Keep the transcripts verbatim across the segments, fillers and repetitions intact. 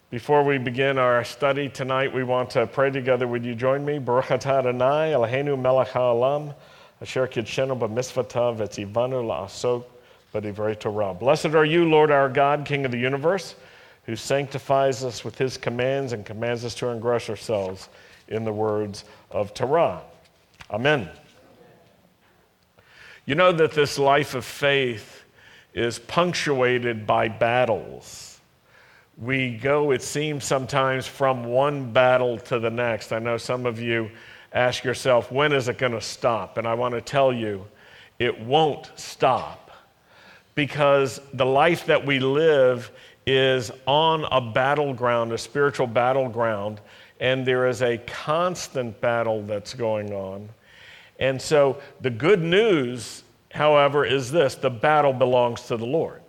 Before we begin our study tonight, we want to pray together. Would you join me? Baruch atah Adonai, Eloheinu melech haolam, asher kidshenu b'mitzvotav v'tzivanu la'asok b'divrei Torah. Blessed are you, Lord our God, King of the universe, who sanctifies us with his commands and commands us to engross ourselves in the words of Torah. Amen. You know that this life of faith is punctuated by battles. We go, it seems sometimes, from one battle to the next. I know some of you ask yourself, when is it going to stop? And I want to tell you, it won't stop, because the life that we live is on a battleground, a spiritual battleground, and there is a constant battle that's going on. And so the good news, however, is this: the battle belongs to the Lord.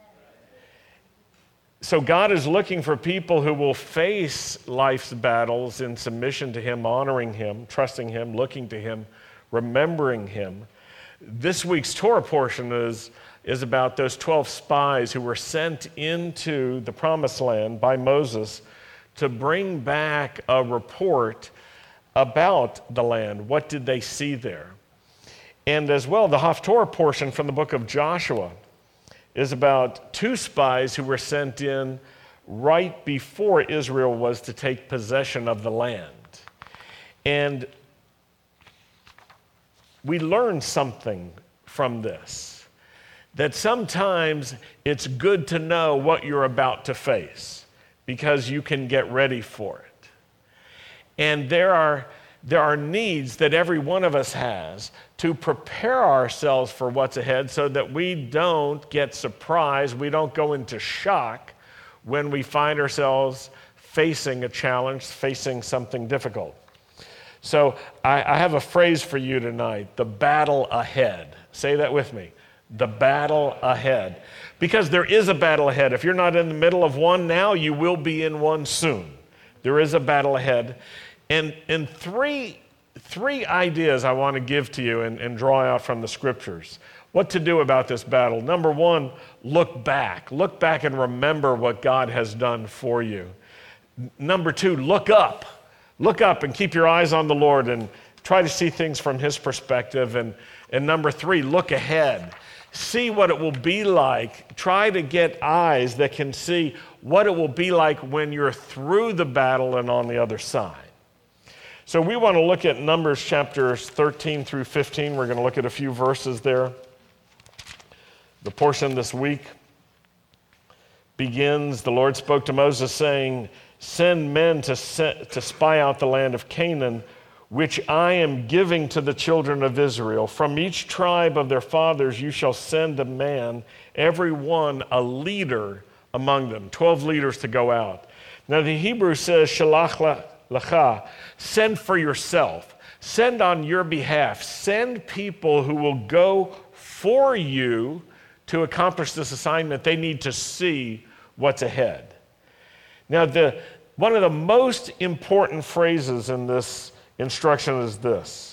So God is looking for people who will face life's battles in submission to him, honoring him, trusting him, looking to him, remembering him. This week's Torah portion is, is about those twelve spies who were sent into the Promised Land by Moses to bring back a report about the land. What did they see there? And as well, the Haftorah portion from the book of Joshua is about two spies who were sent in right before Israel was to take possession of the land. And we learn something from this, that sometimes it's good to know what you're about to face because you can get ready for it. And there are There are needs that every one of us has to prepare ourselves for what's ahead so that we don't get surprised, we don't go into shock when we find ourselves facing a challenge, facing something difficult. So I, I have a phrase for you tonight: the battle ahead. Say that with me: the battle ahead. Because there is a battle ahead. If you're not in the middle of one now, you will be in one soon. There is a battle ahead. And, and three, three ideas I want to give to you and, and draw out from the scriptures. What to do about this battle. Number one, look back. Look back and remember what God has done for you. Number two, look up. Look up and keep your eyes on the Lord and try to see things from his perspective. And, and number three, look ahead. See what it will be like. Try to get eyes that can see what it will be like when you're through the battle and on the other side. So we want to look at Numbers chapters thirteen through fifteen. We're going to look at a few verses there. The portion this week begins, the Lord spoke to Moses saying, "Send men to, set, to spy out the land of Canaan, which I am giving to the children of Israel. From each tribe of their fathers you shall send a man, every one a leader among them." Twelve leaders to go out. Now the Hebrew says, "Shalach Lacha," send for yourself, send on your behalf, send people who will go for you to accomplish this assignment. They need to see what's ahead. Now, the one of the most important phrases in this instruction is this: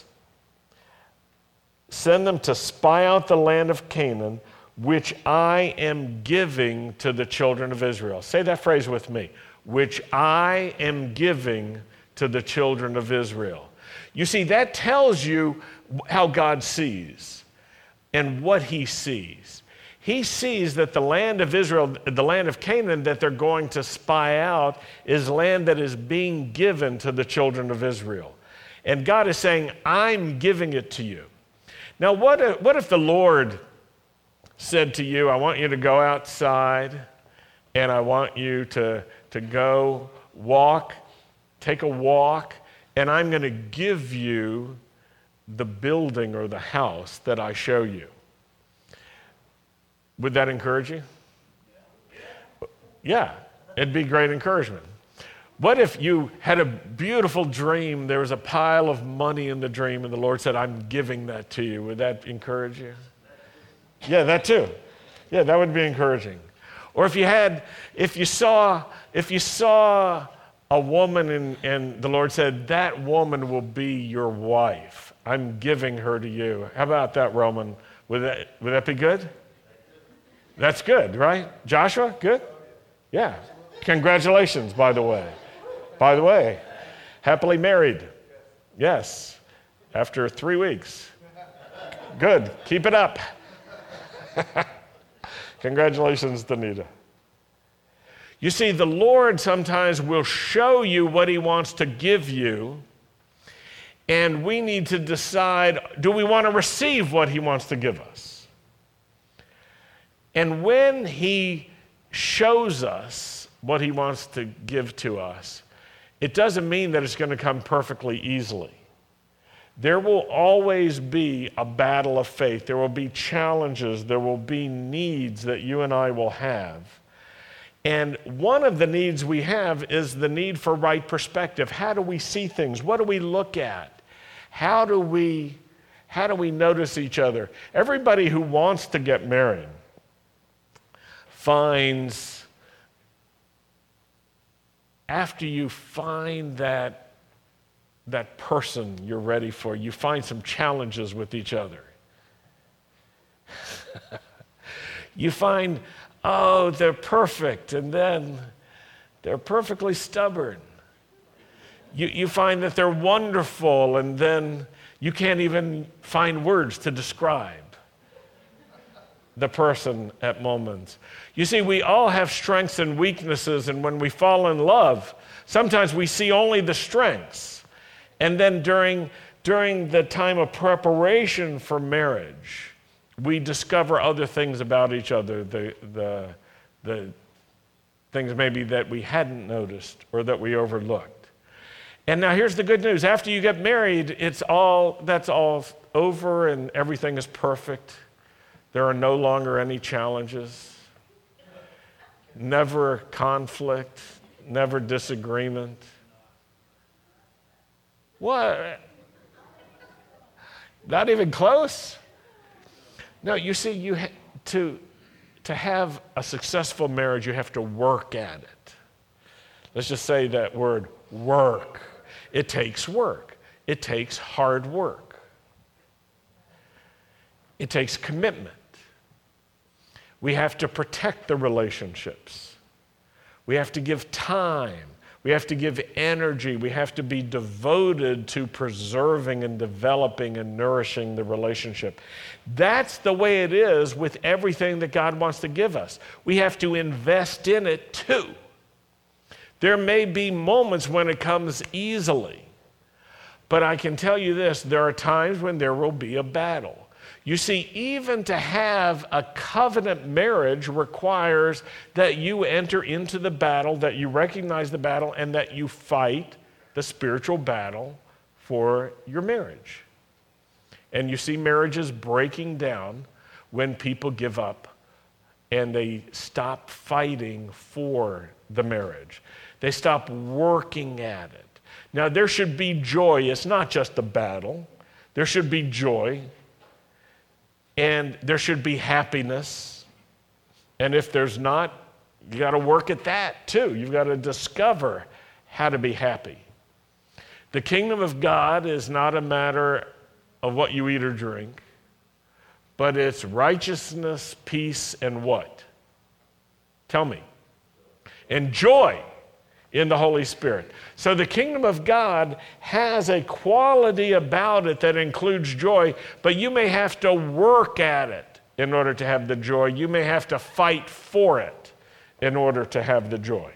send them to spy out the land of Canaan, which I am giving to the children of Israel. Say that phrase with me: which I am giving to the children of Israel. You see, that tells you how God sees and what he sees. He sees that the land of Israel, the land of Canaan that they're going to spy out, is land that is being given to the children of Israel. And God is saying, I'm giving it to you. Now, what if, what if the Lord said to you, I want you to go outside and I want you to, to go walk, take a walk, and I'm going to give you the building or the house that I show you. Would that encourage you? Yeah, it'd be great encouragement. What if you had a beautiful dream, there was a pile of money in the dream, and the Lord said, I'm giving that to you? Would that encourage you? Yeah, that too. Yeah, that would be encouraging. Or if you had, if you saw, if you saw a woman and, and the Lord said, that woman will be your wife. I'm giving her to you. How about that, Roman? Would that, would that be good? That's good, right? Joshua, good? Yeah. Congratulations, by the way. By the way, happily married. Yes, after three weeks. Good, keep it up. Congratulations, Danita. You see, the Lord sometimes will show you what he wants to give you, and we need to decide, do we want to receive what he wants to give us? And when he shows us what he wants to give to us, it doesn't mean that it's going to come perfectly easily. There will always be a battle of faith. There will be challenges. There will be needs that you and I will have. And one of the needs we have is the need for right perspective. How do we see things? What do we look at? How do we, how do we notice each other? Everybody who wants to get married finds, after you find that, that person you're ready for, you find some challenges with each other. You find, oh, they're perfect, and then they're perfectly stubborn. You, you find that they're wonderful, and then you can't even find words to describe the person at moments. You see, we all have strengths and weaknesses, and when we fall in love, sometimes we see only the strengths. And then during, during the time of preparation for marriage, we discover other things about each other, the, the, the things maybe that we hadn't noticed or that we overlooked. And now here's the good news. After you get married, it's all, that's all over and everything is perfect. There are no longer any challenges, never conflict, never disagreement. What? Not even close? No, you see, you ha- to, to have a successful marriage, you have to work at it. Let's just say that word, work. It takes work. It takes hard work. It takes commitment. We have to protect the relationships. We have to give time. We have to give energy. We have to be devoted to preserving and developing and nourishing the relationship. That's the way it is with everything that God wants to give us. We have to invest in it too. There may be moments when it comes easily, but I can tell you this, there are times when there will be a battle. You see, even to have a covenant marriage requires that you enter into the battle, that you recognize the battle, and that you fight the spiritual battle for your marriage. And you see marriages breaking down when people give up and they stop fighting for the marriage. They stop working at it. Now, there should be joy. It's not just a battle. There should be joy. And there should be happiness. And if there's not, you got to work at that too. You've got to discover how to be happy. The kingdom of God is not a matter of what you eat or drink, but it's righteousness, peace, and what? Tell me. And joy in the Holy Spirit. So the kingdom of God has a quality about it that includes joy, but you may have to work at it in order to have the joy. You may have to fight for it in order to have the joy.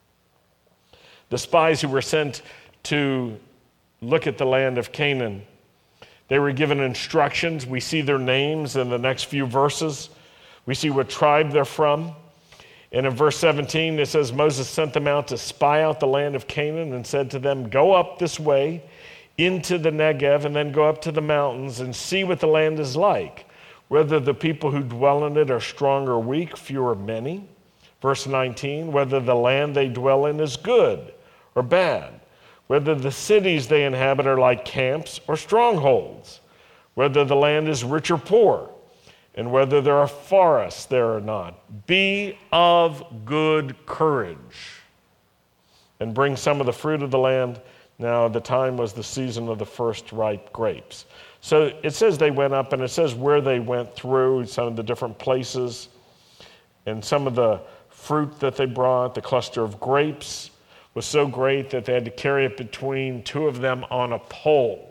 The spies who were sent to look at the land of Canaan, they were given instructions. We see their names in the next few verses. We see what tribe they're from. And in verse seventeen, it says, Moses sent them out to spy out the land of Canaan and said to them, go up this way into the Negev and then go up to the mountains and see what the land is like, whether the people who dwell in it are strong or weak, few or many. Verse nineteen, whether the land they dwell in is good or bad, whether the cities they inhabit are like camps or strongholds, whether the land is rich or poor, and whether there are forests there or not. Be of good courage and bring some of the fruit of the land. Now, the time was the season of the first ripe grapes. So it says they went up, and it says where they went through, some of the different places, and some of the fruit that they brought. The cluster of grapes was so great that they had to carry it between two of them on a pole.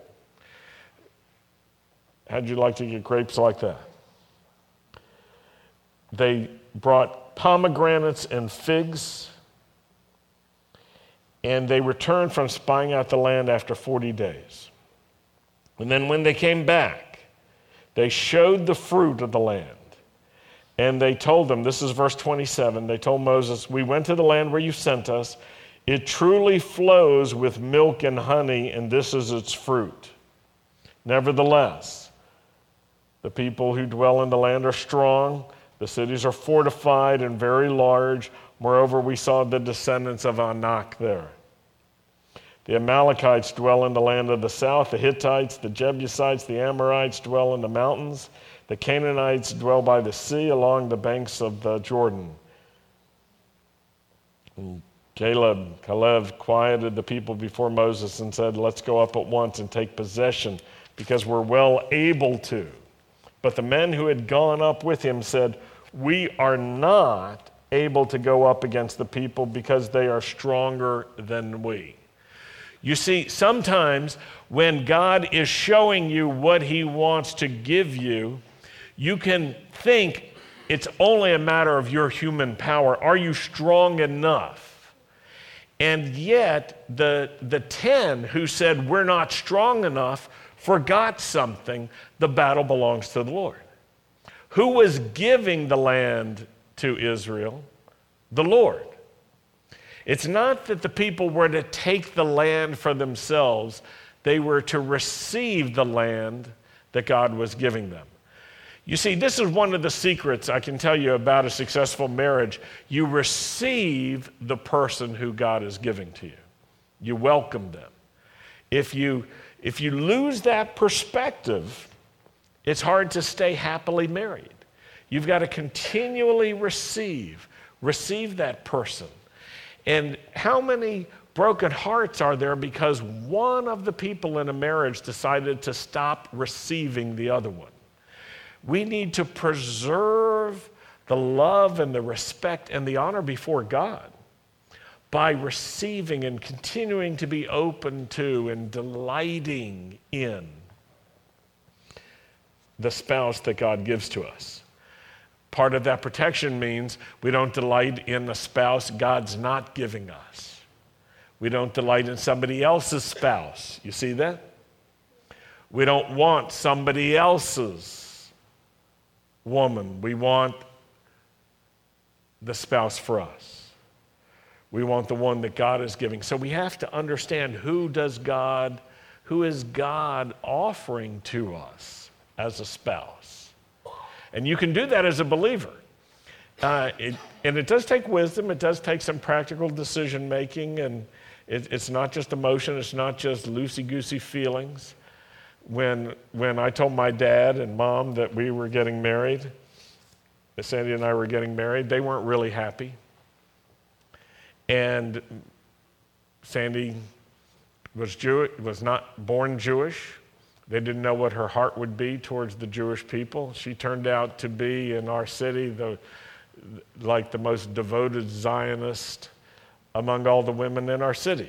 How'd you like to get grapes like that? They brought pomegranates and figs, and they returned from spying out the land after forty days. And then when they came back, they showed the fruit of the land. And they told them, this is verse twenty-seven, they told Moses, we went to the land where you sent us. It truly flows with milk and honey, and this is its fruit. Nevertheless, the people who dwell in the land are strong. The cities are fortified and very large. Moreover, we saw the descendants of Anak there. The Amalekites dwell in the land of the south. The Hittites, the Jebusites, the Amorites dwell in the mountains. The Canaanites dwell by the sea along the banks of the Jordan. And Caleb, Caleb quieted the people before Moses and said, let's go up at once and take possession, because we're well able to. But the men who had gone up with him said, we are not able to go up against the people because they are stronger than we. You see, sometimes when God is showing you what he wants to give you, you can think it's only a matter of your human power. Are you strong enough? And yet, the, the ten who said, we're not strong enough, forgot something. The battle belongs to the Lord. Who was giving the land to Israel? The Lord. It's not that the people were to take the land for themselves. They were to receive the land that God was giving them. You see, this is one of the secrets I can tell you about a successful marriage. You receive the person who God is giving to you. You welcome them. If you, if you lose that perspective, it's hard to stay happily married. You've got to continually receive, receive that person. And how many broken hearts are there because one of the people in a marriage decided to stop receiving the other one? We need to preserve the love and the respect and the honor before God by receiving and continuing to be open to and delighting in the spouse that God gives to us. Part of that protection means we don't delight in a spouse God's not giving us. We don't delight in somebody else's spouse. You see that? We don't want somebody else's woman. We want the spouse for us. We want the one that God is giving. So we have to understand who does God, who is God offering to us as a spouse. And you can do that as a believer. Uh, it, and it does take wisdom. It does take some practical decision making. And it, it's not just emotion. It's not just loosey-goosey feelings. When, when I told my dad and mom that we were getting married, that Sandy and I were getting married, they weren't really happy. And Sandy was Jew, was not born Jewish. They didn't know what her heart would be towards the Jewish people. She turned out to be, in our city, the, like the most devoted Zionist among all the women in our city.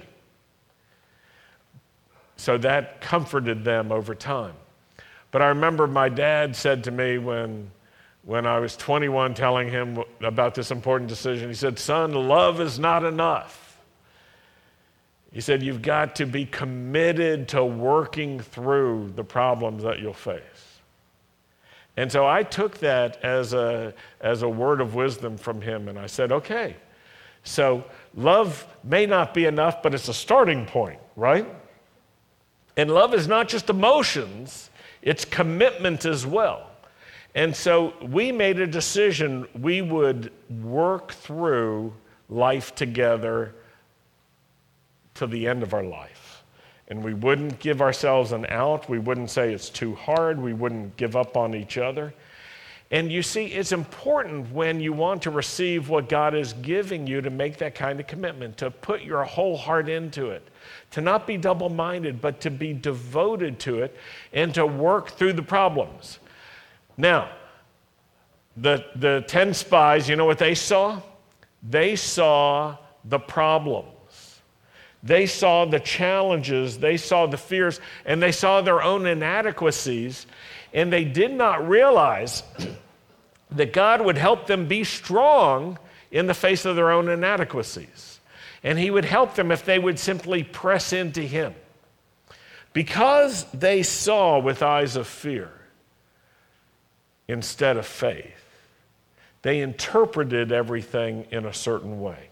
So that comforted them over time. But I remember my dad said to me when, when I was twenty-one, telling him about this important decision, he said, "Son, love is not enough." He said, "You've got to be committed to working through the problems that you'll face." And so I took that as a, as a word of wisdom from him, and I said, okay, so love may not be enough, but it's a starting point, right? And love is not just emotions, it's commitment as well. And so we made a decision we would work through life together to the end of our life. And we wouldn't give ourselves an out. We wouldn't say it's too hard. We wouldn't give up on each other. And you see, it's important when you want to receive what God is giving you to make that kind of commitment, to put your whole heart into it, to not be double-minded, but to be devoted to it and to work through the problems. Now, the, the ten spies, you know what they saw? They saw the problems. They saw the challenges. They saw the fears, and they saw their own inadequacies, and they did not realize that God would help them be strong in the face of their own inadequacies. And he would help them if they would simply press into him. Because they saw with eyes of fear instead of faith, they interpreted everything in a certain way.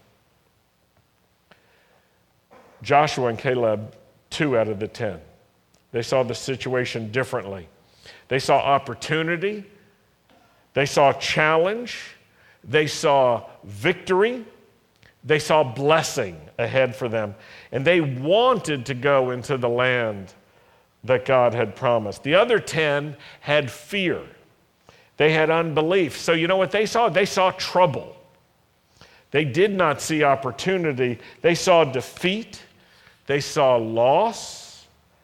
Joshua and Caleb, two out of the ten, they saw the situation differently. They saw opportunity. They saw challenge. They saw victory. They saw blessing ahead for them. And they wanted to go into the land that God had promised. The other ten had fear. They had unbelief. So you know what they saw? They saw trouble. They did not see opportunity. They saw defeat. They saw loss.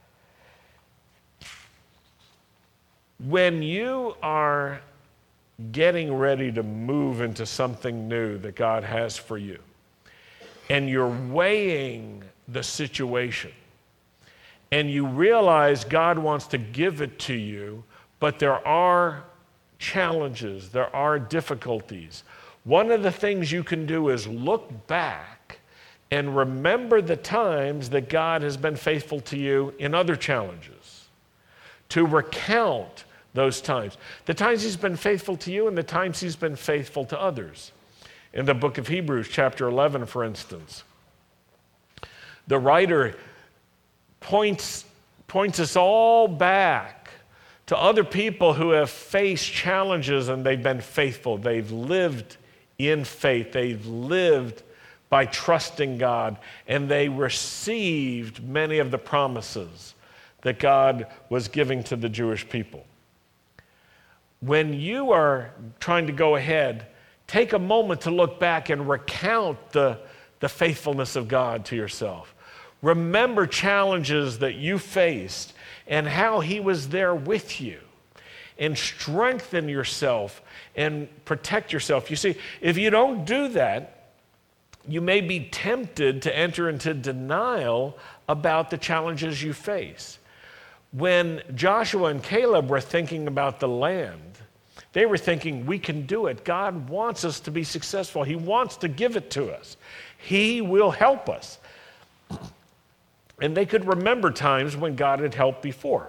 When you are getting ready to move into something new that God has for you, and you're weighing the situation, and you realize God wants to give it to you, but there are challenges, there are difficulties. One of the things you can do is look back and remember the times that God has been faithful to you in other challenges, to recount those times. The times he's been faithful to you and the times he's been faithful to others. In the book of Hebrews, chapter eleven, for instance, the writer points, points us all back to other people who have faced challenges and they've been faithful. They've lived in faith. They've lived by trusting God, and they received many of the promises that God was giving to the Jewish people. When you are trying to go ahead, take a moment to look back and recount the, the faithfulness of God to yourself. Remember challenges that you faced and how he was there with you. And strengthen yourself and protect yourself. You see, if you don't do that, you may be tempted to enter into denial about the challenges you face. When Joshua and Caleb were thinking about the land, they were thinking, we can do it. God wants us to be successful. He wants to give it to us. He will help us. And they could remember times when God had helped before.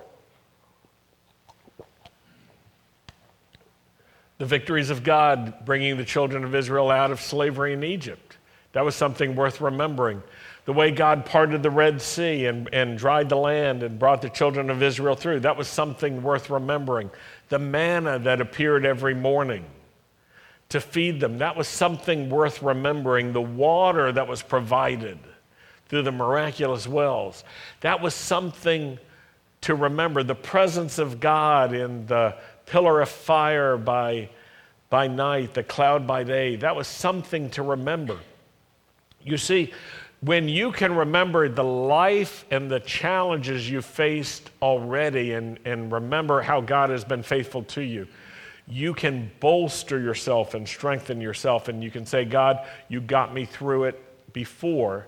The victories of God bringing the children of Israel out of slavery in Egypt. That was something worth remembering. The way God parted the Red Sea and, and dried the land and brought the children of Israel through. That was something worth remembering. The manna that appeared every morning to feed them. That was something worth remembering. The water that was provided through the miraculous wells. That was something to remember. The presence of God in the pillar of fire by, by night, the cloud by day. That was something to remember. You see, when you can remember the life and the challenges you faced already and, and remember how God has been faithful to you, you can bolster yourself and strengthen yourself, and you can say, God, you got me through it before.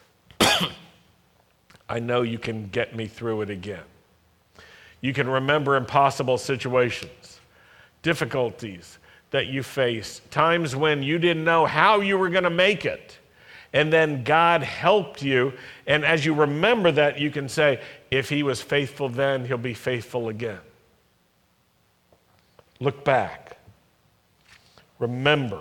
I know you can get me through it again. You can remember impossible situations, difficulties that you faced, times when you didn't know how you were going to make it. And then God helped you. And as you remember that, you can say, if he was faithful then, he'll be faithful again. Look back. Remember.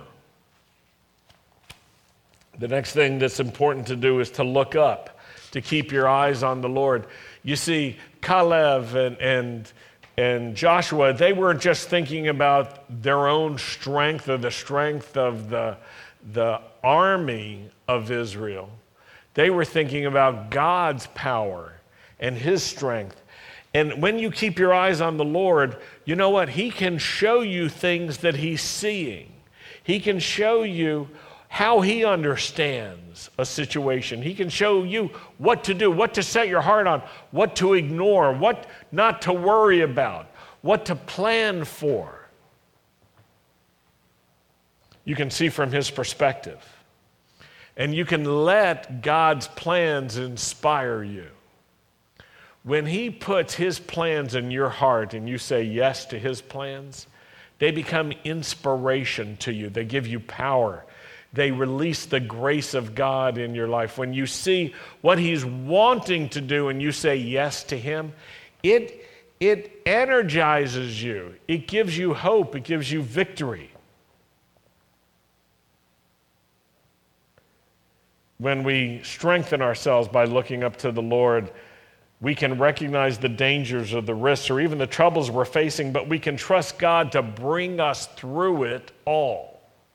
The next thing that's important to do is to look up, to keep your eyes on the Lord. You see, Caleb and, and, and Joshua, they weren't just thinking about their own strength or the strength of the, the army of Israel. They were thinking about God's power and his strength. And when you keep your eyes on the Lord, you know what? He can show you things that he's seeing. He can show you how he understands a situation. He can show you what to do, what to set your heart on, what to ignore, what not to worry about, what to plan for. You can see from his perspective. And you can let God's plans inspire you. When he puts his plans in your heart and you say yes to his plans, they become inspiration to you. They give you power. They release the grace of God in your life. When you see what he's wanting to do and you say yes to him, it, it energizes you. It gives you hope. It gives you victory. When we strengthen ourselves by looking up to the Lord, we can recognize the dangers or the risks or even the troubles we're facing, but we can trust God to bring us through it all.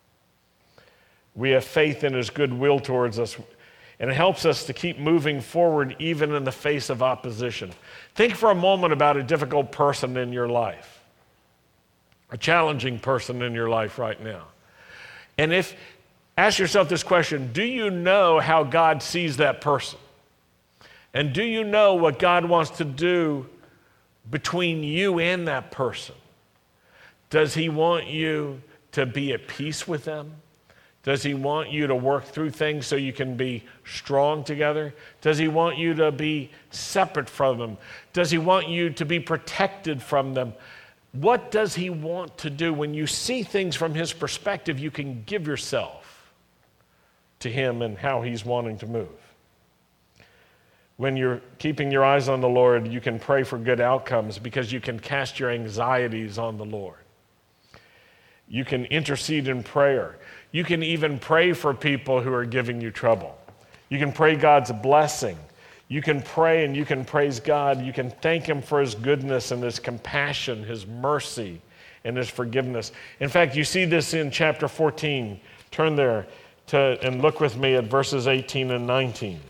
We have faith in his goodwill towards us, and it helps us to keep moving forward even in the face of opposition. Think for a moment about a difficult person in your life, a challenging person in your life right now. And if, ask yourself this question, do you know how God sees that person? And do you know what God wants to do between you and that person? Does he want you to be at peace with them? Does he want you to work through things so you can be strong together? Does he want you to be separate from them? Does he want you to be protected from them? What does he want to do? When you see things from his perspective, you can give yourself to him and how he's wanting to move. When you're keeping your eyes on the Lord, you can pray for good outcomes because you can cast your anxieties on the Lord. You can intercede in prayer. You can even pray for people who are giving you trouble. You can pray God's blessing. You can pray and you can praise God. You can thank him for his goodness and his compassion, his mercy, and his forgiveness. In fact, you see this in chapter fourteen. Turn there to, and look with me at verses eighteen and nineteen.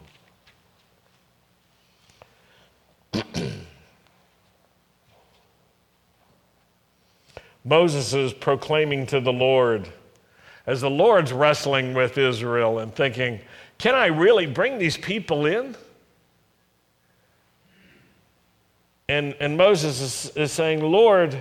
Moses is proclaiming to the Lord, as the Lord's wrestling with Israel and thinking, can I really bring these people in? And, and Moses is, is saying, Lord,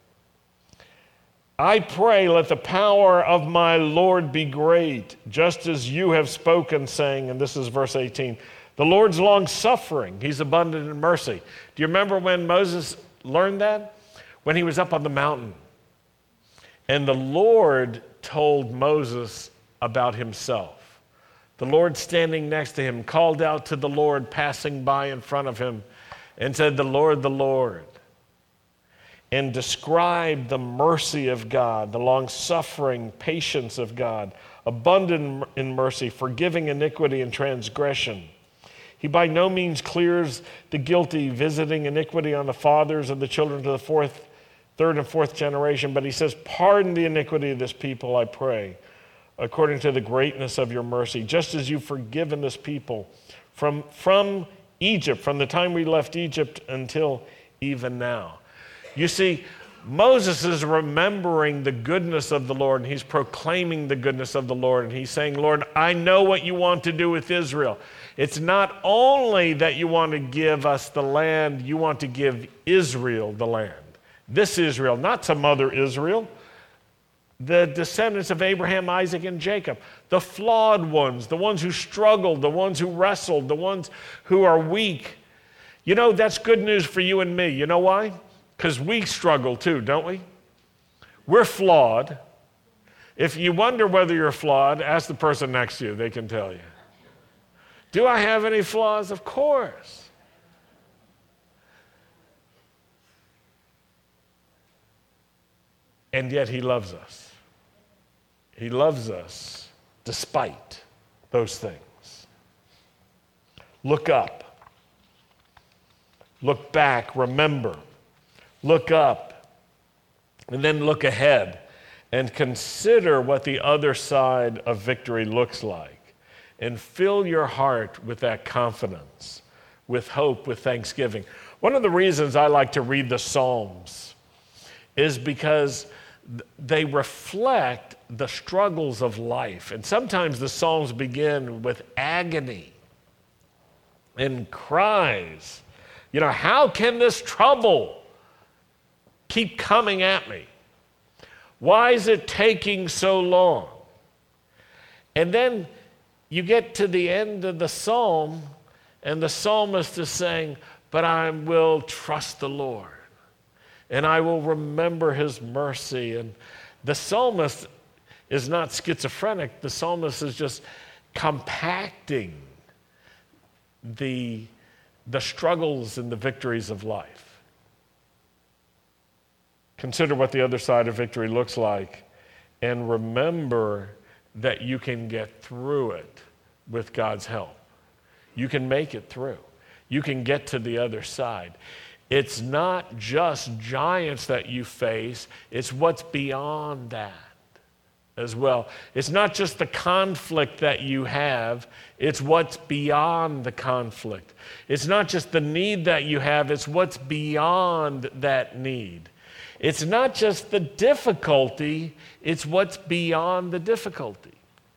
I pray, let the power of my Lord be great, just as you have spoken, saying, and this is verse eighteen, the Lord's long-suffering, he's abundant in mercy. Do you remember when Moses learned that? When he was up on the mountain. And the Lord told Moses about himself. The Lord standing next to him called out to the Lord passing by in front of him and said, the Lord, the Lord, and described the mercy of God, the long-suffering patience of God, abundant in mercy, forgiving iniquity and transgression. He by no means clears the guilty, visiting iniquity on the fathers of the children to the fourth, third and fourth generation, but he says, pardon the iniquity of this people, I pray, according to the greatness of your mercy, just as you've forgiven this people from, from Egypt, from the time we left Egypt until even now. You see, Moses is remembering the goodness of the Lord, and he's proclaiming the goodness of the Lord, and he's saying, Lord, I know what you want to do with Israel. It's not only that you want to give us the land, you want to give Israel the land. This Israel, not some other Israel, the descendants of Abraham, Isaac, and Jacob, the flawed ones, the ones who struggled, the ones who wrestled, the ones who are weak. You know, that's good news for you and me. You know why? Because we struggle too, don't we? We're flawed. If you wonder whether you're flawed, ask the person next to you. They can tell you. Do I have any flaws? Of course. And yet he loves us. He loves us despite those things. Look up. Look back. Remember. Look up. And then look ahead and consider what the other side of victory looks like. And fill your heart with that confidence, with hope, with thanksgiving. One of the reasons I like to read the Psalms is because they reflect the struggles of life. And sometimes the Psalms begin with agony and cries. You know, how can this trouble keep coming at me? Why is it taking so long? And then you get to the end of the psalm, and the psalmist is saying, but I will trust the Lord, and I will remember his mercy. And the psalmist is not schizophrenic. The psalmist is just compacting the, the struggles and the victories of life. Consider what the other side of victory looks like, and remember that you can get through it with God's help. You can make it through. You can get to the other side. It's not just giants that you face, it's what's beyond that as well. It's not just the conflict that you have, it's what's beyond the conflict. It's not just the need that you have, it's what's beyond that need. It's not just the difficulty, it's what's beyond the difficulty.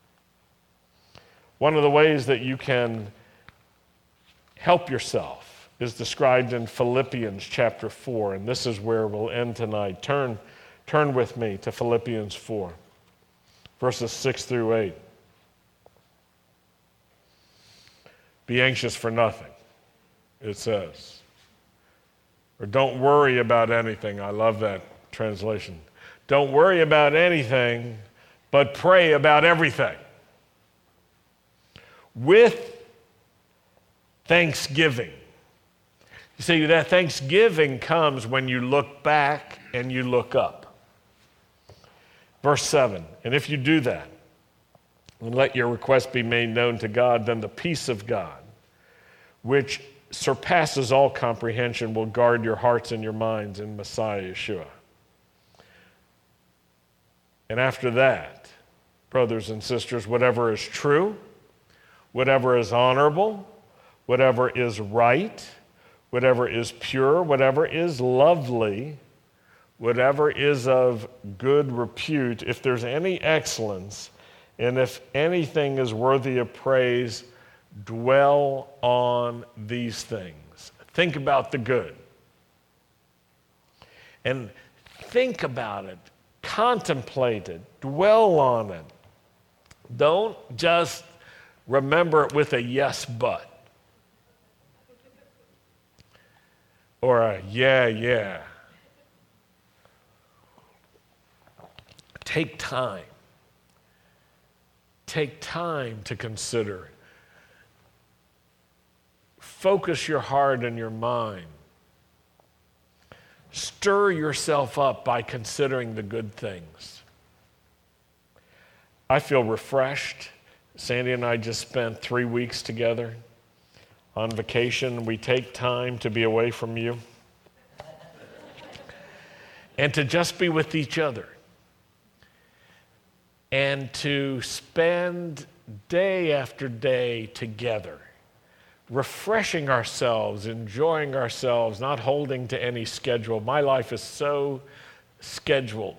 One of the ways that you can help yourself is described in Philippians chapter four, and this is where we'll end tonight. Turn, turn with me to Philippians four, verses six through eight. Be anxious for nothing, it says. Or don't worry about anything. I love that translation. Don't worry about anything, but pray about everything. With thanksgiving. You see, that thanksgiving comes when you look back and you look up. Verse seven, and if you do that, and let your request be made known to God, then the peace of God, which surpasses all comprehension, will guard your hearts and your minds in Messiah Yeshua. And after that, brothers and sisters, whatever is true, whatever is honorable, whatever is right, whatever is pure, whatever is lovely, whatever is of good repute, if there's any excellence, and if anything is worthy of praise, dwell on these things. Think about the good. And think about it, contemplate it, dwell on it. Don't just remember it with a yes, but. Or a yeah, yeah. Take time. Take time to consider. Focus your heart and your mind. Stir yourself up by considering the good things. I feel refreshed. Sandy and I just spent three weeks together on vacation. We take time to be away from you and to just be with each other and to spend day after day together, refreshing ourselves, enjoying ourselves, not holding to any schedule. My life is so scheduled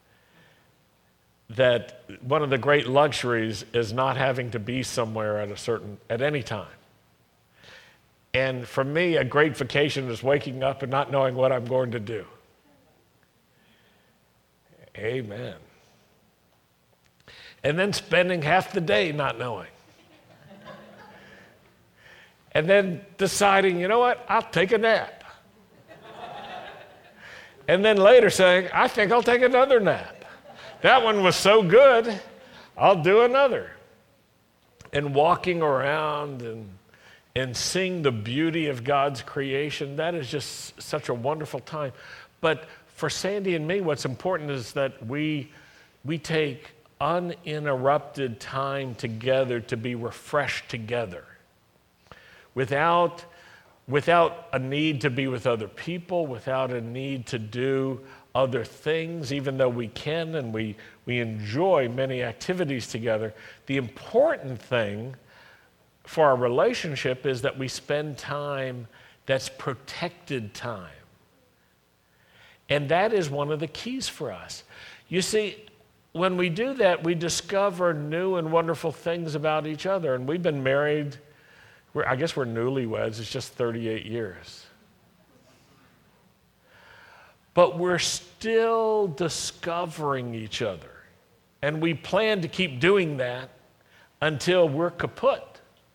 that one of the great luxuries is not having to be somewhere at a certain, at any time. And for me, a great vacation is waking up and not knowing what I'm going to do. Amen. And then spending half the day not knowing. And then deciding, you know what, I'll take a nap. And then later saying, I think I'll take another nap. That one was so good, I'll do another. And walking around and and seeing the beauty of God's creation, that is just such a wonderful time. But for Sandy and me, what's important is that we, we take uninterrupted time together to be refreshed together without, without a need to be with other people, without a need to do other things, even though we can and we, we enjoy many activities together. The important thing for our relationship is that we spend time that's protected time. And that is one of the keys for us. You see, when we do that, we discover new and wonderful things about each other. And we've been married, we're, I guess we're newlyweds, it's just thirty-eight years. But we're still discovering each other. And we plan to keep doing that until we're kaput.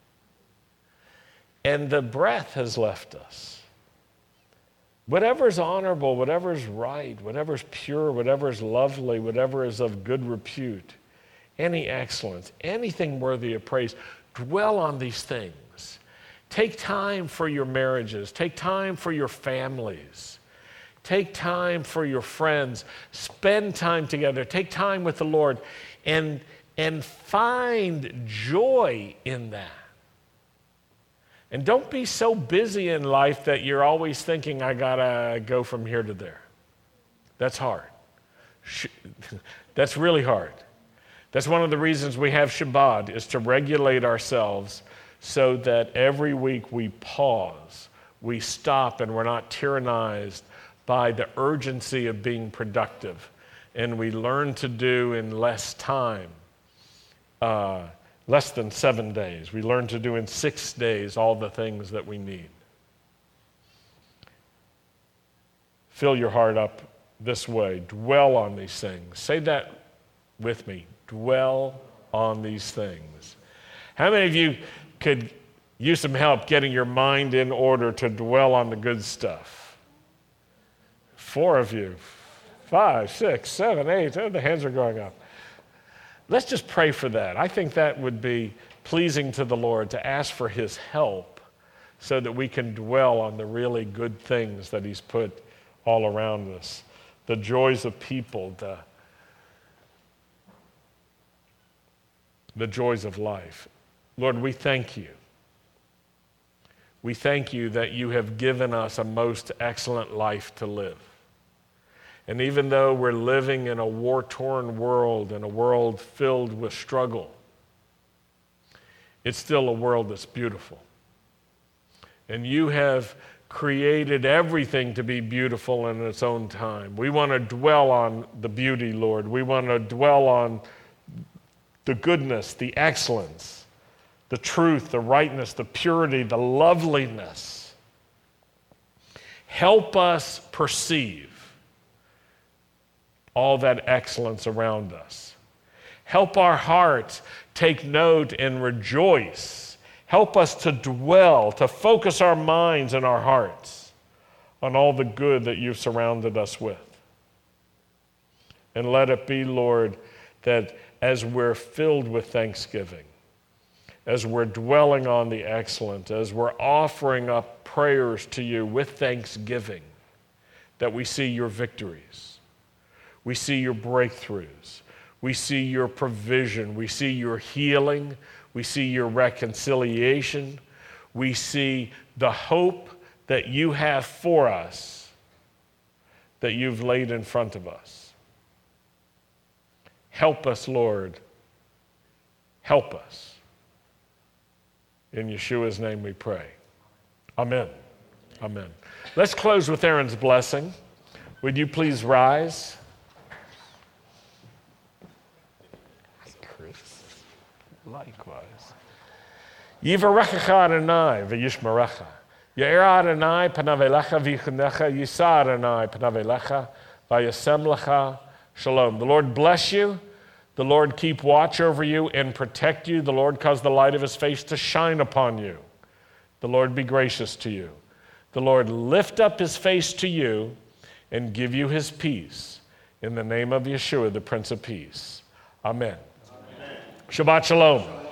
And the breath has left us. Whatever's honorable, whatever's right, whatever's pure, whatever's lovely, whatever is of good repute, any excellence, anything worthy of praise, dwell on these things. Take time for your marriages. Take time for your families. Take time for your friends. Spend time together. Take time with the Lord and, and find joy in that. And don't be so busy in life that you're always thinking, I gotta go from here to there. That's hard. That's really hard. That's one of the reasons we have Shabbat, is to regulate ourselves so that every week we pause, we stop, and we're not tyrannized by the urgency of being productive. And we learn to do in less time. Uh, Less than seven days. We learn to do in six days all the things that we need. Fill your heart up this way. Dwell on these things. Say that with me. Dwell on these things. How many of you could use some help getting your mind in order to dwell on the good stuff? Four of you. Five, six, seven, eight. Oh, the hands are going up. Let's just pray for that. I think that would be pleasing to the Lord, to ask for his help so that we can dwell on the really good things that he's put all around us. The joys of people, the, the joys of life. Lord, we thank you. We thank you that you have given us a most excellent life to live. And even though we're living in a war-torn world, in a world filled with struggle, it's still a world that's beautiful. And you have created everything to be beautiful in its own time. We want to dwell on the beauty, Lord. We want to dwell on the goodness, the excellence, the truth, the rightness, the purity, the loveliness. Help us perceive all that excellence around us. Help our hearts take note and rejoice. Help us to dwell, to focus our minds and our hearts on all the good that you've surrounded us with. And let it be, Lord, that as we're filled with thanksgiving, as we're dwelling on the excellent, as we're offering up prayers to you with thanksgiving, that we see your victories. We see your breakthroughs. We see your provision. We see your healing. We see your reconciliation. We see the hope that you have for us, that you've laid in front of us. Help us, Lord. Help us. In Yeshua's name we pray. Amen. Amen. Let's close with Aaron's blessing. Would you please rise? Likewise. Yivarechecha Adonai v'yishmerecha. Ye'er Adonai panav elecha v'yichunecha. Yisa Adonai panav elecha v'yasem lecha shalom. The Lord bless you. The Lord keep watch over you and protect you. The Lord cause the light of his face to shine upon you. The Lord be gracious to you. The Lord lift up his face to you and give you his peace. In the name of Yeshua, the Prince of Peace. Amen. Shabbat shalom.